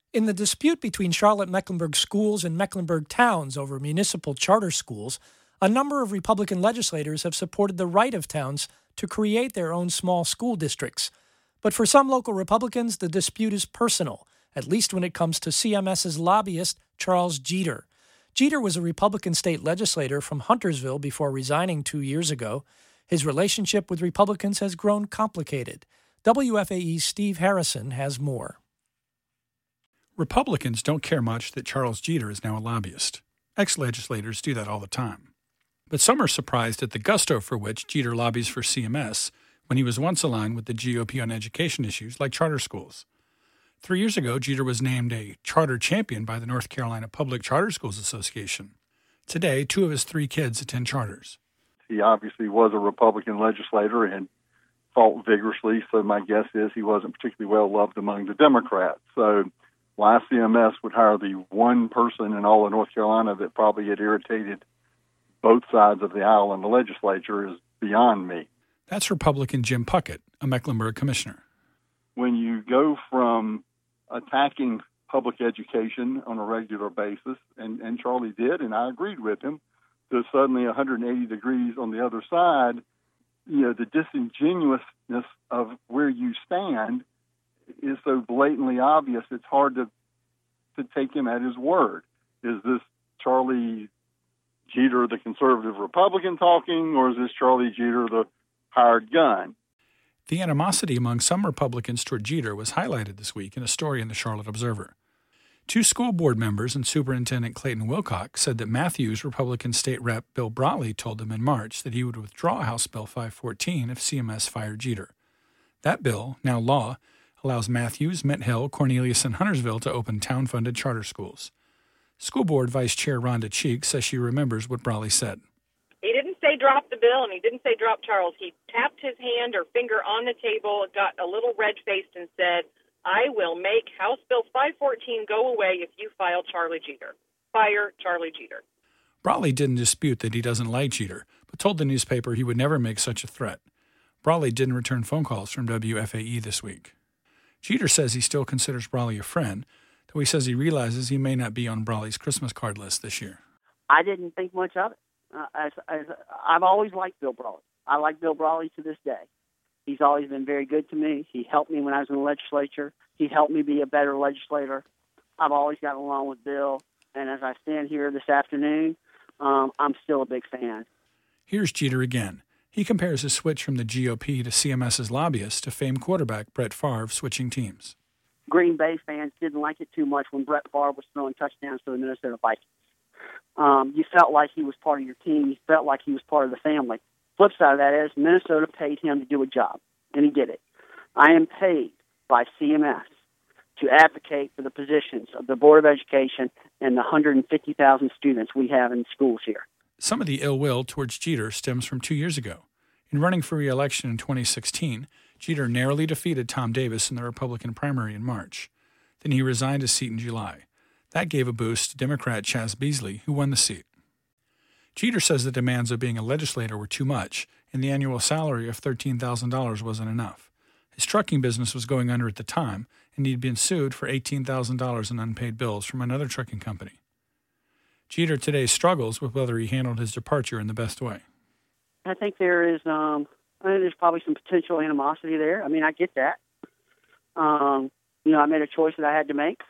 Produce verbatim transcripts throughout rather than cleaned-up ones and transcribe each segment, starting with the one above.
In the dispute between Charlotte-Mecklenburg schools and Mecklenburg towns over municipal charter schools, a number of Republican legislators have supported the right of towns to create their own small school districts. But for some local Republicans, the dispute is personal, at least when it comes to C M S's lobbyist, Charles Jeter. Jeter was a Republican state legislator from Huntersville before resigning two years ago. His relationship with Republicans has grown complicated. W F A E's Steve Harrison has more. Republicans don't care much that Charles Jeter is now a lobbyist. Ex-legislators do that all the time. But some are surprised at the gusto for which Jeter lobbies for C M S when he was once aligned with the G O P on education issues like charter schools. Three years ago, Jeter was named a charter champion by the North Carolina Public Charter Schools Association. Today, two of his three kids attend charters. He obviously was a Republican legislator and fought vigorously, so my guess is he wasn't particularly well loved among the Democrats. So why C M S would hire the one person in all of North Carolina that probably had irritated both sides of the aisle in the legislature is beyond me. That's Republican Jim Puckett, a Mecklenburg commissioner. When you go from attacking public education on a regular basis, and, and Charlie did, and I agreed with him, to suddenly one hundred eighty degrees on the other side, you know, the disingenuousness of where you stand is so blatantly obvious, it's hard to to take him at his word. Is this Charlie Jeter, the conservative Republican, talking, or is this Charlie Jeter, the hired gun? The animosity among some Republicans toward Jeter was highlighted this week in a story in the Charlotte Observer. Two school board members and Superintendent Clayton Wilcox said that Matthews Republican State Rep Bill Brotley told them in March that he would withdraw House Bill five fourteen if C M S fired Jeter. That bill, now law, allows Matthews, Mint Hill, Cornelius, and Huntersville to open town-funded charter schools. School Board Vice Chair Rhonda Cheek says she remembers what Brotley said. He didn't say drop the bill, and he didn't say drop Charles. He tapped his hand or finger on the table, got a little red-faced, and said, I will make House Bill five fourteen go away if you file Charlie Jeter. Fire Charlie Jeter. Brotley didn't dispute that he doesn't like Jeter, but told the newspaper he would never make such a threat. Brotley didn't return phone calls from W F A E this week. Jeter says he still considers Brotley a friend, though he says he realizes he may not be on Brotley's Christmas card list this year. I didn't think much of it. Uh, as, as, I've always liked Bill Brotley. I like Bill Brotley to this day. He's always been very good to me. He helped me when I was in the legislature. He helped me be a better legislator. I've always gotten along with Bill, and as I stand here this afternoon, um, I'm still a big fan. Here's Jeter again. He compares his switch from the G O P to C M S's lobbyist to famed quarterback Brett Favre switching teams. Green Bay fans didn't like it too much when Brett Favre was throwing touchdowns to the Minnesota Vikings. Um, you felt like he was part of your team. You felt like he was part of the family. Flip side of that is Minnesota paid him to do a job, and he did it. I am paid by C M S to advocate for the positions of the Board of Education and the one hundred fifty thousand students we have in schools here. Some of the ill will towards Jeter stems from two years ago. In running for re-election in twenty sixteen, Jeter narrowly defeated Tom Davis in the Republican primary in March. Then he resigned his seat in July. That gave a boost to Democrat Chaz Beasley, who won the seat. Jeter says the demands of being a legislator were too much, and the annual salary of thirteen thousand dollars wasn't enough. His trucking business was going under at the time, and he'd been sued for eighteen thousand dollars in unpaid bills from another trucking company. Jeter today struggles with whether he handled his departure in the best way. I think there is, um, I think there's probably some potential animosity there. I mean, I get that. Um, you know, I made a choice that I had to make,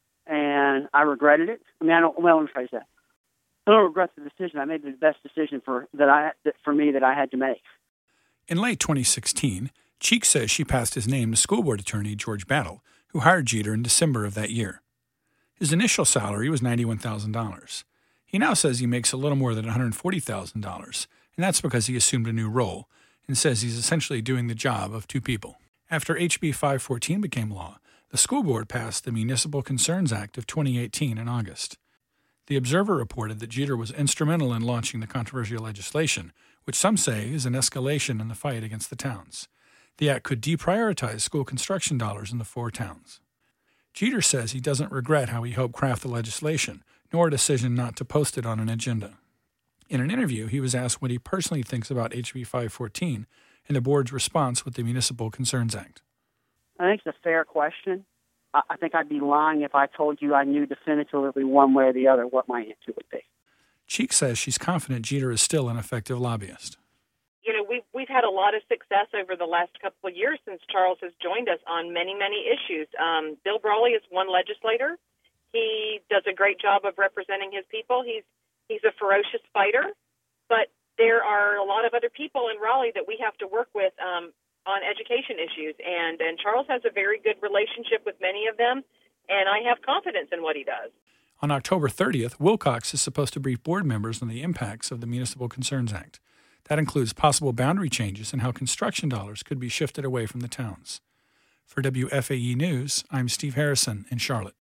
and I regretted it. I mean, I don't. Well, let me phrase that. I don't regret the decision. I made the best decision for that I that for me that I had to make. In late twenty sixteen, Cheek says she passed his name to school board attorney George Battle, who hired Jeter in December of that year. His initial salary was ninety-one thousand dollars. He now says he makes a little more than one hundred forty thousand dollars, and that's because he assumed a new role, and says he's essentially doing the job of two people. After H B five fourteen became law, the school board passed the Municipal Concerns Act of twenty eighteen in August. The Observer reported that Jeter was instrumental in launching the controversial legislation, which some say is an escalation in the fight against the towns. The act could deprioritize school construction dollars in the four towns. Jeter says he doesn't regret how he helped craft the legislation, nor a decision not to post it on an agenda. In an interview, he was asked what he personally thinks about H B five fourteen and the board's response with the Municipal Concerns Act. I think it's a fair question. I, I think I'd be lying if I told you I knew definitively one way or the other what my answer would be. Cheek says she's confident Jeter is still an effective lobbyist. You know, we've, we've had a lot of success over the last couple of years since Charles has joined us on many, many issues. Um, Bill Brawley is one legislator. He does a great job of representing his people. He's he's a ferocious fighter, but there are a lot of other people in Raleigh that we have to work with um, on education issues, and, and Charles has a very good relationship with many of them, and I have confidence in what he does. On October thirtieth, Wilcox is supposed to brief board members on the impacts of the Municipal Concerns Act. That includes possible boundary changes and how construction dollars could be shifted away from the towns. For W F A E News, I'm Steve Harrison in Charlotte.